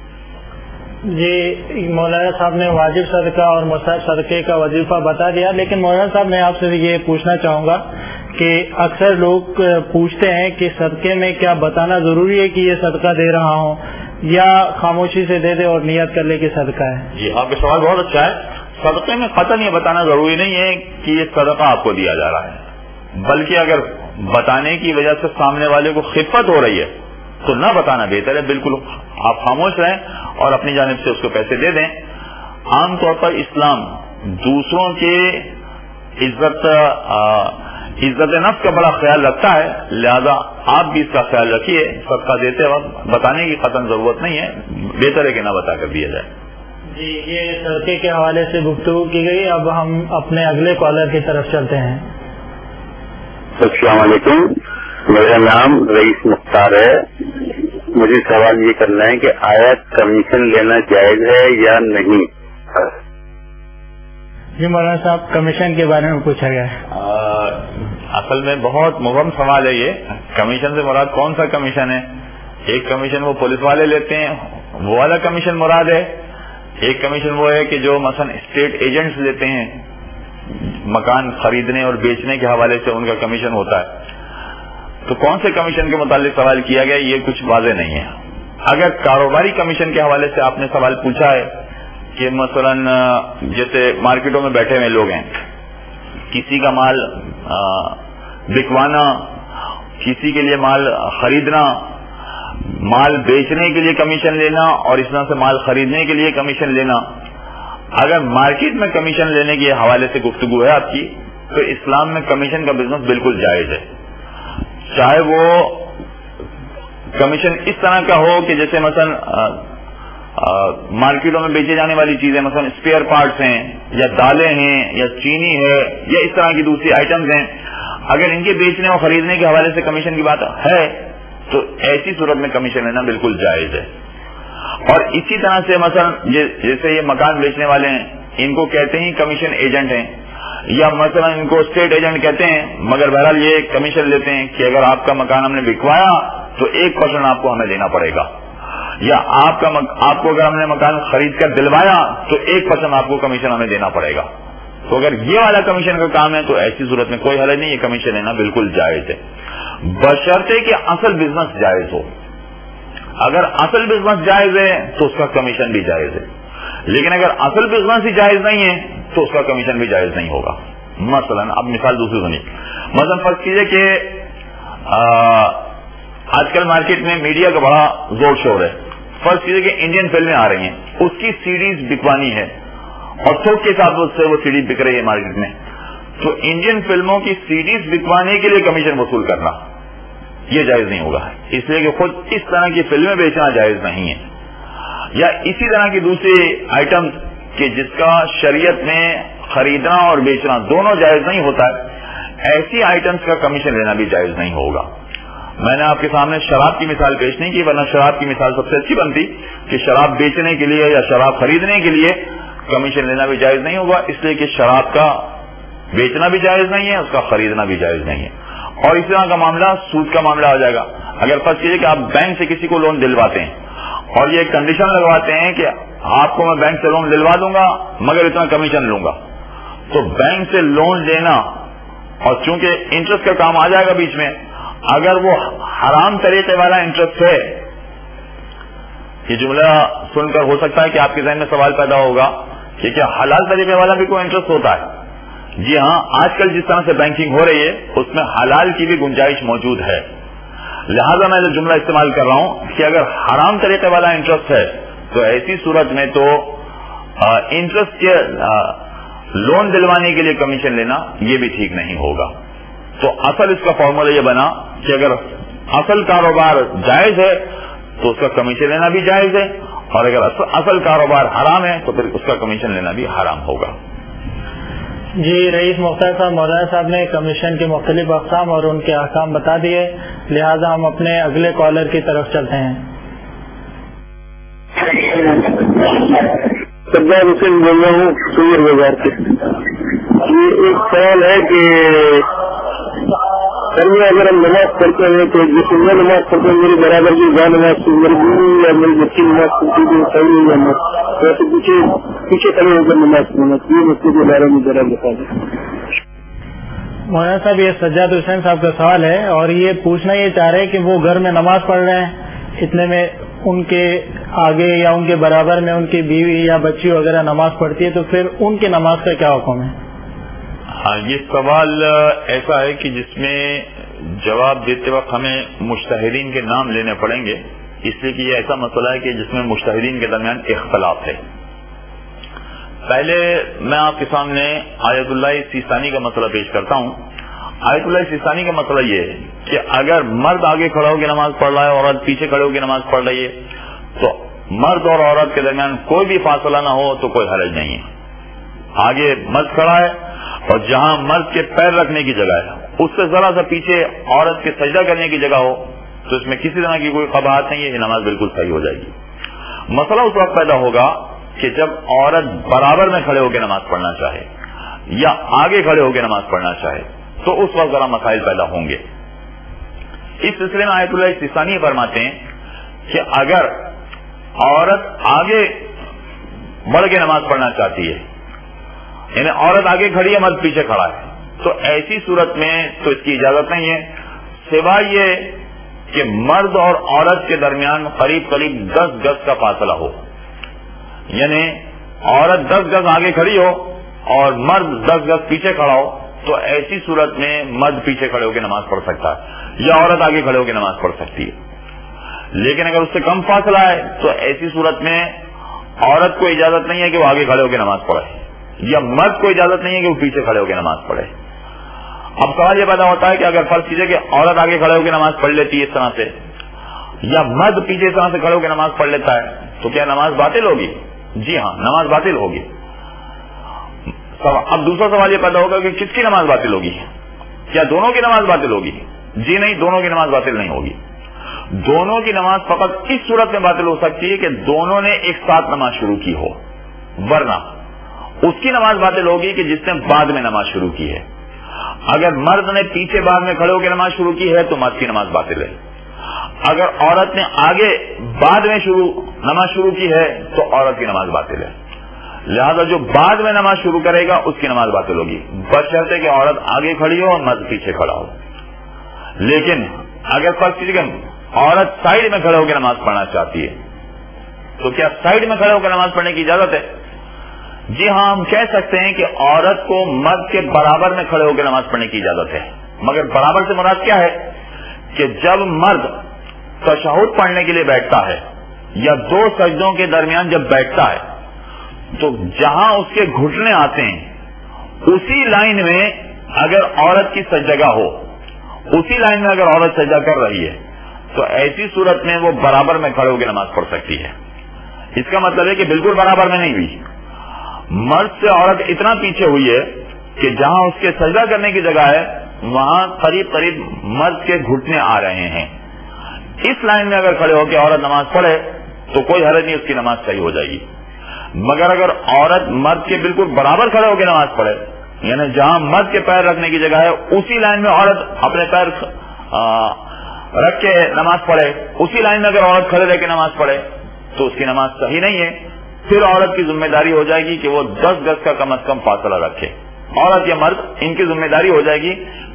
جی مولانا صاحب نے واجب صدقہ اور مستحب صدقے کا وظیفہ بتا دیا، لیکن مولانا صاحب میں آپ سے یہ پوچھنا چاہوں گا کہ اکثر لوگ پوچھتے ہیں کہ صدقے میں کیا بتانا ضروری ہے کہ یہ صدقہ دے رہا ہوں، یا خاموشی سے دے دے اور نیت کر لے کہ صدقہ ہے؟ جی آپ کا سوال بہت اچھا ہے. صدقے میں قطعاً یہ بتانا ضروری نہیں ہے کہ یہ صدقہ آپ کو دیا جا رہا ہے، بلکہ اگر بتانے کی وجہ سے سامنے والے کو خفت ہو رہی ہے تو نہ بتانا بہتر ہے. بالکل آپ خاموش رہیں اور اپنی جانب سے اس کو پیسے دے دیں. عام طور پر اسلام دوسروں کے عزت عزت نفس کا بڑا خیال رکھتا ہے، لہذا آپ بھی اس کا خیال رکھیے. صدقہ دیتے وقت بتانے کی قطعاً ضرورت نہیں ہے، بہتر ہے کہ نہ بتا کر دیا جائے. جی یہ صدقے کے حوالے سے گفتگو کی گئی. اب ہم اپنے اگلے کالر کی طرف چلتے ہیں. السلام علیکم، میرا نام رئیس مختار ہے. مجھے سوال یہ کرنا ہے کہ آیا کمیشن لینا جائز ہے یا نہیں؟ جی مولانا صاحب کمیشن کے بارے میں پوچھا گیا ہے. اصل میں بہت مبہم سوال ہے یہ. کمیشن سے مراد کون سا کمیشن ہے؟ ایک کمیشن وہ پولیس والے لیتے ہیں، وہ والا کمیشن مراد ہے. ایک کمیشن وہ ہے کہ جو مثلا اسٹیٹ ایجنٹس لیتے ہیں مکان خریدنے اور بیچنے کے حوالے سے ان کا کمیشن ہوتا ہے. تو کون سے کمیشن کے متعلق سوال کیا گیا یہ کچھ واضح نہیں ہے. اگر کاروباری کمیشن کے حوالے سے آپ نے سوال پوچھا ہے کہ مثلا جیسے مارکیٹوں میں بیٹھے ہوئے لوگ ہیں، کسی کا مال بکوانا، کسی کے لیے مال خریدنا، مال بیچنے کے لیے کمیشن لینا اور اس طرح سے مال خریدنے کے لیے کمیشن لینا، اگر مارکیٹ میں کمیشن لینے کے حوالے سے گفتگو ہے آپ کی تو اسلام میں کمیشن کا بزنس بالکل جائز ہے. چاہے وہ کمیشن اس طرح کا ہو کہ جیسے مثلا مارکیٹوں میں بیچے جانے والی چیزیں مثلا اسپیئر پارٹس ہیں یا دالیں ہیں یا چینی ہے یا اس طرح کی دوسری آئٹمز ہیں، اگر ان کے بیچنے اور خریدنے کے حوالے سے کمیشن کی بات ہے تو ایسی صورت میں کمیشن لینا بالکل جائز ہے. اور اسی طرح سے مثلا جیسے یہ مکان بیچنے والے ہیں ان کو کہتے ہیں کمیشن ایجنٹ ہیں، یا مثلا ان کو اسٹیٹ ایجنٹ کہتے ہیں، مگر بہرحال یہ کمیشن لیتے ہیں کہ اگر آپ کا مکان ہم نے بکوایا تو ایک پرسنٹ آپ کو ہمیں دینا پڑے گا، یا آپ کا مک... آپ کو اگر ہم نے مکان خرید کر دلوایا تو ایک پرسنٹ آپ کو کمیشن ہمیں دینا پڑے گا. تو اگر یہ والا کمیشن کا کام ہے تو ایسی صورت میں کوئی حل نہیں، یہ کمیشن لینا بالکل جائز ہے، بشرطے کہ اصل بزنس جائز ہو. اگر اصل بزنس جائز ہے تو اس کا کمیشن بھی جائز ہے، لیکن اگر اصل بزنس ہی جائز نہیں ہے تو اس کا کمیشن بھی جائز نہیں ہوگا. مثلا اب مثال دوسری سنیے. مثلا فرض کیجیے کہ آج کل مارکیٹ میں میڈیا کا بڑا زور شور ہے. فرض کیجیے کہ انڈین فلمیں آ رہی ہیں، اس کی سیڈیز بکوانی ہے اور تھوک کے ساتھ سے وہ سیڈیز بک رہی ہے مارکیٹ میں، تو انڈین فلموں کی سیڈیز بکوانے کے لیے کمیشن وصول کرنا یہ جائز نہیں ہوگا، اس لیے کہ خود اس طرح کی فلمیں بیچنا جائز نہیں ہے. یا اسی طرح کی دوسری آئٹم کہ جس کا شریعت میں خریدنا اور بیچنا دونوں جائز نہیں ہوتا ہے، ایسی آئٹمس کا کمیشن لینا بھی جائز نہیں ہوگا. میں نے آپ کے سامنے شراب کی مثال پیش نہیں کی، ورنہ شراب کی مثال سب سے اچھی بنتی کہ شراب بیچنے کے لیے یا شراب خریدنے کے لیے کمیشن لینا بھی جائز نہیں ہوگا، اس لیے کہ شراب کا بیچنا بھی جائز نہیں ہے، اس کا خریدنا بھی جائز نہیں ہے. اور اس طرح کا معاملہ سود کا معاملہ ہو جائے گا. اگر فرض کیجیے کہ آپ بینک سے کسی کو لون دلواتے ہیں اور یہ ایک کنڈیشن لگواتے ہیں کہ آپ کو میں بینک سے لون دلوا دوں گا مگر اتنا کمیشن لوں گا، تو بینک سے لون لینا اور چونکہ انٹرسٹ کا کام آ جائے گا بیچ میں، اگر وہ حرام طریقے والا انٹرسٹ ہے، یہ جملہ سن کر ہو سکتا ہے کہ آپ کے ذہن میں سوال پیدا ہوگا کہ کیا حلال طریقے والا بھی کوئی انٹرسٹ ہوتا ہے؟ جی ہاں، آج کل جس طرح سے بینکنگ ہو رہی ہے اس میں حلال کی بھی گنجائش موجود ہے. لہذا میں جو جملہ استعمال کر رہا ہوں کہ اگر حرام طریقے والا انٹرسٹ ہے تو ایسی صورت میں تو انٹرسٹ کے لون دلوانے کے لیے کمیشن لینا یہ بھی ٹھیک نہیں ہوگا. تو اصل اس کا فارمولا یہ بنا کہ اگر اصل کاروبار جائز ہے تو اس کا کمیشن لینا بھی جائز ہے، اور اگر اصل کاروبار حرام ہے تو پھر اس کا کمیشن لینا بھی حرام ہوگا. جی رئیس مختار صاحب، مولانا صاحب نے کمیشن کے مختلف اقسام اور ان کے احکام بتا دیے، لہذا ہم اپنے اگلے کالر کی طرف چلتے ہیں. سردار حسین بول رہا ہوں سور بازار سے. یہ ایک سوال ہے کہ اگر ہم نماز پڑھتے ہیں تو جس میں نماز پڑھتے ہیں میری برابر کی جان نماز میری بیوی یا میری بچی نماز پڑھتی ہے صحیح یا نہ ویسے پیچھے پیچھے کھڑے ہو کر نماز پڑھنا یہ مسئلے کے بارے میں ذرا بتا دیں. مولانا صاحب یہ سجاد حسین صاحب کا سوال ہے اور یہ پوچھنا یہ چاہ رہے ہیں کہ وہ گھر میں نماز پڑھ رہے ہیں، اتنے میں ان کے آگے یا ان کے برابر میں ان کی بیوی یا بچی وغیرہ نماز پڑھتی ہے تو پھر ان کی نماز کا کیا حکم ہے؟ ہاں، یہ سوال ایسا ہے کہ جس میں جواب دیتے وقت ہمیں مجتہدین کے نام لینے پڑیں گے، اس لیے کہ یہ ایسا مسئلہ ہے کہ جس میں مجتہدین کے درمیان اختلاف ہے. پہلے میں آپ کے سامنے آیت اللہ سیستانی کا مسئلہ پیش کرتا ہوں. آیت اللہ سیستانی کا مسئلہ یہ ہے کہ اگر مرد آگے کھڑا ہو کے نماز پڑھ رہا ہے اور عورت پیچھے کھڑے ہو کے نماز پڑھ رہی ہے تو مرد اور عورت کے درمیان کوئی بھی فاصلہ نہ ہو تو کوئی حرج نہیں ہے. آگے مرد کھڑا ہے اور جہاں مرد کے پیر رکھنے کی جگہ ہے اس سے ذرا سا پیچھے عورت کے سجدہ کرنے کی جگہ ہو تو اس میں کسی طرح کی کوئی قباحت نہیں ہے، یہ نماز بالکل صحیح ہو جائے گی. مسئلہ اس وقت پیدا ہوگا کہ جب عورت برابر میں کھڑے ہو کے نماز پڑھنا چاہے یا آگے کھڑے ہو کے نماز پڑھنا چاہے تو اس وقت ذرا مسائل پیدا ہوں گے. اس سلسلے میں آیت اللہ سیستانی فرماتے ہیں کہ اگر عورت آگے بڑھ کے نماز پڑھنا چاہتی ہے، یعنی عورت آگے کھڑی ہے مرد پیچھے کھڑا ہے، تو ایسی صورت میں تو اس کی اجازت نہیں ہے سوائے یہ کہ مرد اور عورت کے درمیان قریب قریب دس گز کا فاصلہ ہو. یعنی عورت دس گز آگے کھڑی ہو اور مرد دس گز پیچھے کھڑا ہو تو ایسی صورت میں مرد پیچھے کھڑے ہو کے نماز پڑھ سکتا ہے یا عورت آگے کھڑے ہو کے نماز پڑھ سکتی ہے. لیکن اگر اس سے کم فاصلہ ہے تو ایسی صورت میں عورت کو اجازت نہیں ہے کہ وہ آگے کھڑے ہو کے نماز پڑھے یا مرد کو اجازت نہیں ہے کہ وہ پیچھے کھڑے ہو کے نماز پڑھے. اب سوال یہ پیدا ہوتا ہے کہ اگر فرض کیجیے کہ عورت آگے کھڑے ہو کے نماز پڑھ لیتی ہے اس طرح سے یا مرد پیچھے اس طرح سے کھڑے ہو کے نماز پڑھ لیتا ہے تو کیا نماز باطل ہوگی؟ جی ہاں، نماز باطل ہوگی. اب دوسرا سوال یہ پیدا ہوگا کہ کس کی نماز باطل ہوگی؟ کیا دونوں کی نماز باطل ہوگی؟ جی نہیں، دونوں کی نماز باطل نہیں ہوگی. دونوں کی نماز فقط اس صورت میں باطل ہو سکتی ہے کہ دونوں نے ایک ساتھ نماز شروع کی ہو، ورنہ اس کی نماز باطل ہوگی کہ جس نے بعد میں نماز شروع کی ہے. اگر مرد نے پیچھے بعد میں کھڑے ہو کے نماز شروع کی ہے تو مرد کی نماز باطل ہے. اگر عورت نے آگے بعد میں شروع نماز شروع کی ہے تو عورت کی نماز باطل ہے. لہذا جو بعد میں نماز شروع کرے گا اس کی نماز باطل ہوگی، بشرطے کہ عورت آگے کھڑی ہو اور مرد پیچھے کھڑا ہو. لیکن اگر فرض کیجیے کہ عورت سائڈ میں کھڑے ہو کے نماز پڑھنا چاہتی ہے تو کیا سائڈ میں کھڑے ہو کے نماز پڑھنے کی اجازت ہے؟ جی ہاں، ہم کہہ سکتے ہیں کہ عورت کو مرد کے برابر میں کھڑے ہو کے نماز پڑھنے کی اجازت ہے. مگر برابر سے مراد کیا ہے کہ جب مرد تشہد پڑھنے کے لیے بیٹھتا ہے یا دو سجدوں کے درمیان جب بیٹھتا ہے تو جہاں اس کے گھٹنے آتے ہیں اسی لائن میں اگر عورت کی سجدہ ہو، اسی لائن میں اگر عورت سجدہ کر رہی ہے تو ایسی صورت میں وہ برابر میں کھڑے ہو کے نماز پڑھ سکتی ہے. اس کا مطلب ہے کہ بالکل برابر میں نہیں ہوئی، مرد سے عورت اتنا پیچھے ہوئی ہے کہ جہاں اس کے سجدہ کرنے کی جگہ ہے وہاں قریب قریب مرد کے گھٹنے آ رہے ہیں. اس لائن میں اگر کھڑے ہو کے عورت نماز پڑھے تو کوئی حرج نہیں، اس کی نماز صحیح ہو جائے گی. مگر اگر عورت مرد کے بالکل برابر کھڑے ہو کے نماز پڑھے، یعنی جہاں مرد کے پیر رکھنے کی جگہ ہے اسی لائن میں عورت اپنے پیر رکھ کے نماز پڑھے، اسی لائن میں اگر عورت کھڑے رہ کے نماز پڑھے تو اس کی نماز صحیح نہیں ہے. پھر عورت کی ذمہ داری ہو جائے گی کہ وہ دس گز کا کم از کم فاصلہ رکھے. عورت یا مرد ان کی ذمہ داری ہو جائے گی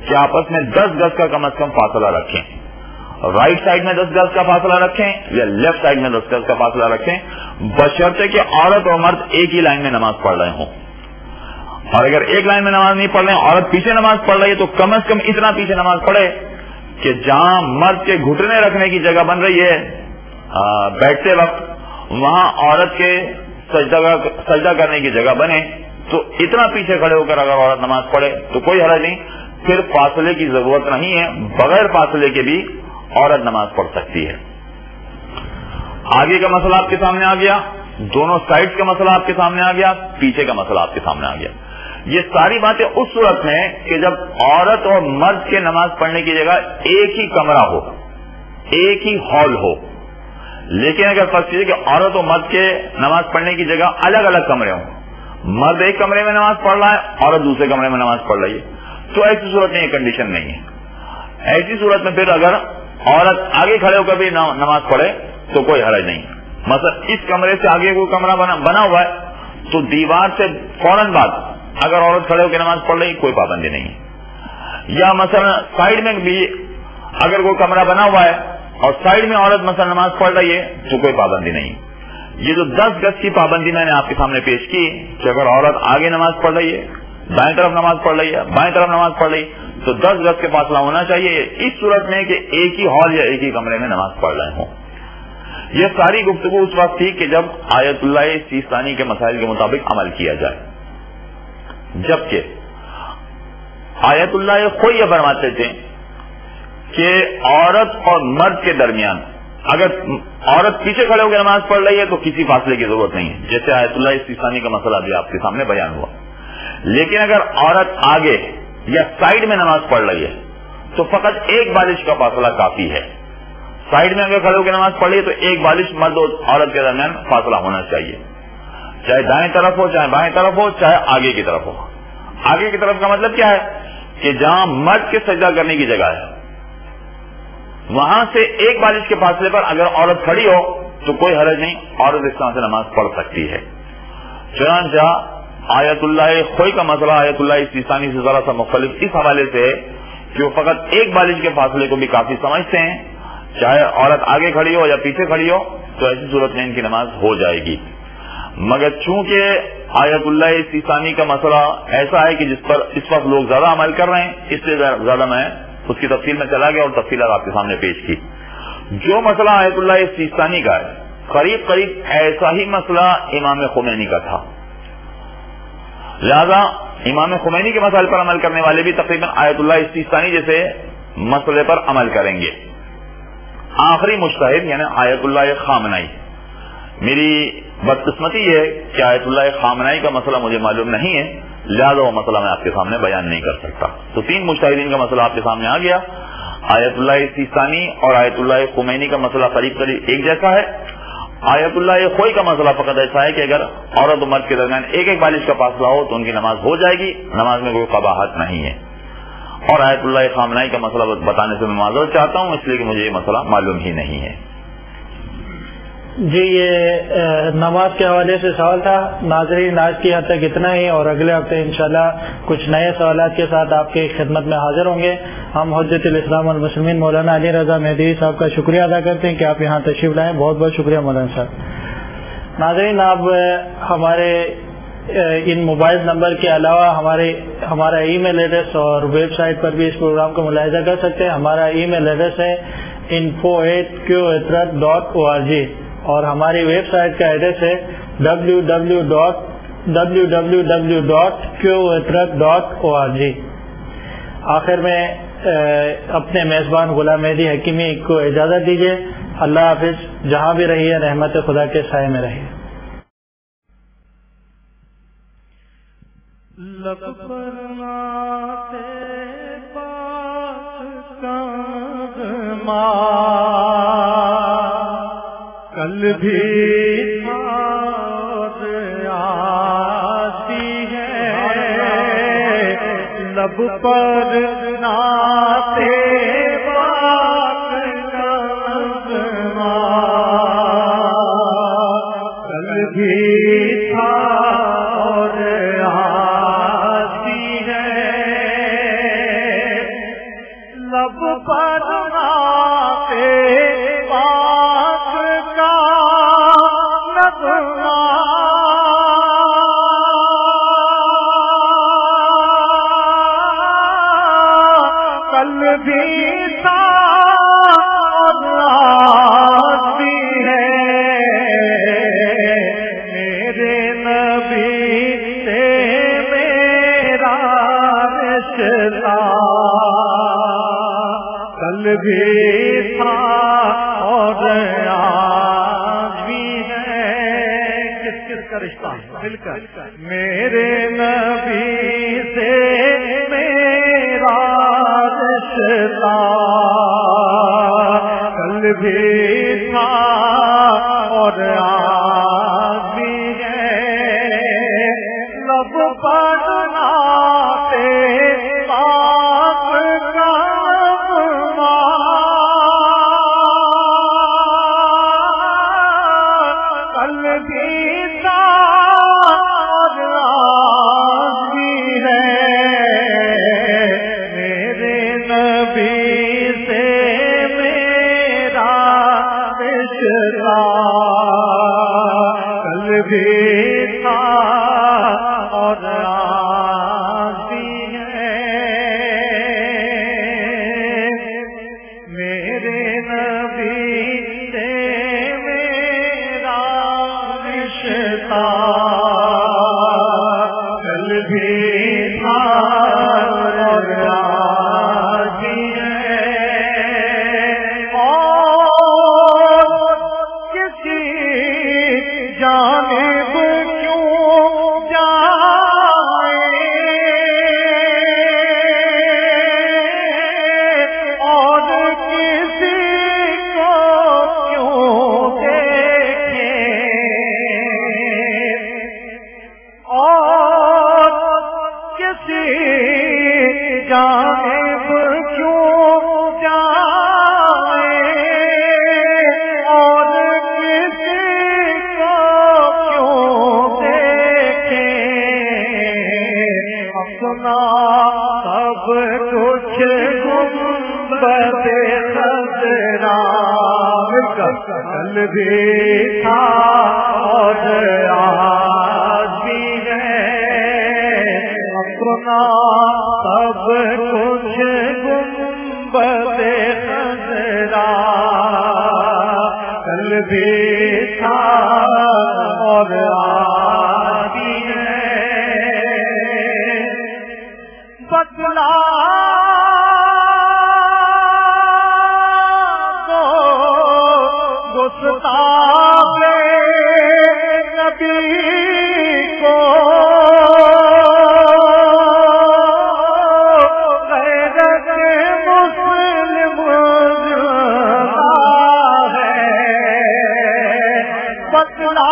کہ آپس میں دس گز کا کم از کم فاصلہ رکھیں. رائٹ سائڈ میں دس گز کا فاصلہ رکھیں یا لیفٹ سائڈ میں دس گز کا فاصلہ رکھیں, بشرطے کہ عورت اور مرد ایک ہی لائن میں نماز پڑھ رہے ہوں. اور اگر ایک لائن میں نماز نہیں پڑھ رہے ہیں, عورت پیچھے نماز پڑھ رہی ہے, تو کم از کم اتنا پیچھے نماز پڑھے کہ جہاں مرد کے گھٹنے رکھنے کی جگہ بن رہی ہے بیٹھتے وقت, وہاں عورت کے سجدہ سجدہ کرنے کی جگہ بنے. تو اتنا پیچھے کھڑے ہو کر اگر عورت نماز پڑھے تو کوئی حرج نہیں, پھر فاصلے کی ضرورت نہیں ہے, بغیر فاصلے کے بھی عورت نماز پڑھ سکتی ہے. آگے کا مسئلہ آپ کے سامنے آ گیا, دونوں سائڈ کا مسئلہ آپ کے سامنے آ گیا, پیچھے کا مسئلہ آپ کے سامنے آ گیا. یہ ساری باتیں اس صورت میں کہ جب عورت اور مرد کے نماز پڑھنے کی جگہ ایک ہی کمرہ ہو, ایک ہی ہال ہو. لیکن اگر فرض کیجیے کہ عورت اور مرد کے نماز پڑھنے کی جگہ الگ الگ کمرے ہوں, مرد ایک کمرے میں نماز پڑھ رہا ہے, عورت دوسرے کمرے میں نماز پڑھ رہی ہے, تو ایسی صورت میں یہ کنڈیشن نہیں ہے. ایسی صورت میں پھر اگر عورت آگے کھڑے ہو کر بھی نماز پڑھے تو کوئی حرج نہیں. مثلا اس کمرے سے آگے کوئی کمرہ بنا, بنا ہوا ہے تو دیوار سے فوراً بعد اگر عورت کھڑے ہو کے نماز پڑھ رہی کوئی پابندی نہیں ہے. یا مثلا سائڈ میں بھی اگر کوئی کمرہ بنا ہوا ہے اور سائڈ میں عورت مثلا نماز پڑھ رہی ہے تو کوئی پابندی نہیں. یہ جو دس گز کی پابندی میں نے آپ کے سامنے پیش کی کہ اگر عورت آگے نماز پڑھ رہی ہے, دائیں طرف نماز پڑھ رہی ہے, بائیں طرف نماز پڑھ رہی تو دس گز کے فاصلہ ہونا چاہیے, اس صورت میں کہ ایک ہی ہال یا ایک ہی کمرے میں نماز پڑھ رہے ہوں. یہ ساری گفتگو اس وقت تھی کہ جب آیت اللہ سیستانی کے مسائل کے مطابق عمل کیا جائے. جبکہ آیت اللہ خود یہ فرماتے تھے کہ عورت اور مرد کے درمیان اگر عورت پیچھے کھڑے ہو کے نماز پڑھ رہی ہے تو کسی فاصلے کی ضرورت نہیں ہے, جیسے آیت اللہ سیستانی کا مسئلہ بھی آپ کے سامنے بیان ہوا. لیکن اگر عورت آگے یا سائڈ میں نماز پڑھ رہی ہے تو فقط ایک بالش کا فاصلہ کافی ہے. سائڈ میں اگر کھڑے ہو کے نماز پڑھ رہی ہے تو ایک بالش مرد اور عورت کے درمیان فاصلہ ہونا چاہیے, چاہے دائیں طرف ہو, چاہے بائیں طرف ہو, چاہے آگے کی طرف ہو. آگے کی طرف کا مطلب کیا ہے کہ جہاں مرد کے سجدہ کرنے کی جگہ ہے وہاں سے ایک بالش کے فاصلے پر اگر عورت کھڑی ہو تو کوئی حرج نہیں, عورت اس طرح سے نماز پڑھ سکتی ہے. چنانچہ آیت اللہ خوئی کا مسئلہ آیت اللہ سیستانی سے ذرا سا مختلف اس حوالے سے ہے کہ وہ فقط ایک بالش کے فاصلے کو بھی کافی سمجھتے ہیں, چاہے عورت آگے کھڑی ہو یا پیچھے کھڑی ہو تو ایسی صورت میں ان کی نماز ہو جائے گی. مگر چونکہ آیت اللہ سیستانی کا مسئلہ ایسا ہے کہ جس پر اس وقت لوگ زیادہ عمل کر رہے ہیں, اس سے زیادہ میں اس کی تفصیل میں چلا گیا اور تفصیلات آپ کے سامنے پیش کی. جو مسئلہ آیت اللہ سیستانی کا ہے قریب قریب ایسا ہی مسئلہ امام خمینی کا تھا, لہذا امام خمینی کے مسائل پر عمل کرنے والے بھی تقریباً آیت اللہ سیستانی جیسے مسئلے پر عمل کریں گے. آخری مجتہد یعنی آیت اللہ خامنائی, میری بدقسمتی ہے کہ آیت اللہ خامنائی کا مسئلہ مجھے معلوم نہیں ہے, لہذا وہ مسئلہ میں آپ کے سامنے بیان نہیں کر سکتا. تو تین مجتہدین کا مسئلہ آپ کے سامنے آ گیا. آیت اللہ سیستانی اور آیت اللہ خمینی کا مسئلہ قریب قریب ایک جیسا ہے. آیت اللہ خوئی کا مسئلہ فقط ایسا ہے کہ اگر عورت و مرد کے درمیان ایک ایک بالش کا فاصلہ ہو تو ان کی نماز ہو جائے گی, نماز میں کوئی قباحت نہیں ہے. اور آیت اللہ خامنائی کا مسئلہ بتانے سے میں معذرت چاہتا ہوں, اس لیے کہ مجھے یہ مسئلہ معلوم ہی نہیں ہے. جی, یہ نماز کے حوالے سے سوال تھا. ناظرین آج کی حد تک اتنا ہی, اور اگلے ہفتے انشاءاللہ کچھ نئے سوالات کے ساتھ آپ کی خدمت میں حاضر ہوں گے. ہم حجت الاسلام والمسلمین مولانا علی رضا مہدوی صاحب کا شکریہ ادا کرتے ہیں کہ آپ یہاں تشریف لائیں. بہت بہت شکریہ مولانا صاحب. ناظرین, آپ ہمارے ان موبائل نمبر کے علاوہ ہمارے ہمارا ای میل ایڈریس اور ویب سائٹ پر بھی اس پروگرام کو ملاحظہ کر سکتے ہیں. ہمارا ای میل ایڈریس ہے info at Q etric dot O R G اور ہماری ویب سائٹ کا ایڈریس ہے W W W W dot Q etric dot O R G. آخر میں اپنے میزبان غلام مہدی حکیمی کو اجازت دیجیے. اللہ حافظ. جہاں بھی رہیے رحمت خدا کے سائے میں رہیے. لب پر ناتے پاک کاغماں کل بھی آتی ہے, لب پر ناتے پاک کاغماں کل بھی لب پر ناتے پاک کا نغمہ کل بھی تھا اور آج بھی ہے میرے نبی سے میرا رشتہ کل بھی تھا اور آج بھی ہے کس کس کا رشتہ مل کر میرے نبی سے میرا رشتہ کل بھی تھا اور آج بھی ہے لب پر ناتے پاک کا کل بھی تھا اور آج بھی ہے میرے نبی سے میرا رشتہ کل بھی تھا اور آج بھی ہے میرے نبی سے میرا رشتہ کل بھی تھا اور آج بھی ہے اور کسی جانب کیوں جائے اور کسی کو کیوں دیکھے اور کسی جانب کیوں جائے اور کسی کو کیوں دیکھے اپنا سب کچھ گنبد خضرا کل بھی تھا اور آج بھی ہے اپنا سب کچھ گنبد خضرا کل بھی تھا اور آج بھی ہے بدلا تو گستاخ نبی کو غیرت مسلم ہے بدلا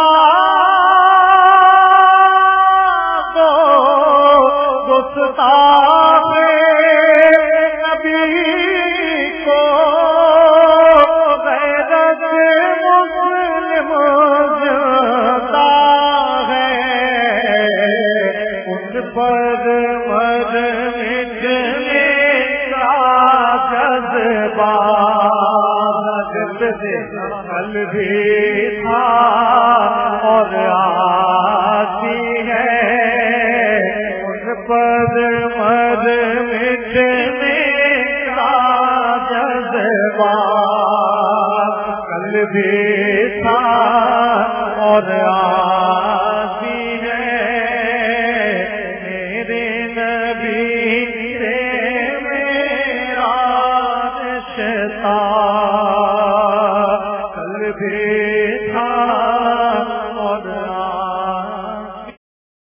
تو گستاخ نبی کو غیرت مسلم ہے ان پر مر مٹنے کا جذبہ کل بھی تھا اور آج بھی ہے ان پر مر مٹنے کا جذبہ کل بھی تھا اور آج بھی ہے میرے نبی سے میرا رشتہ کل بھی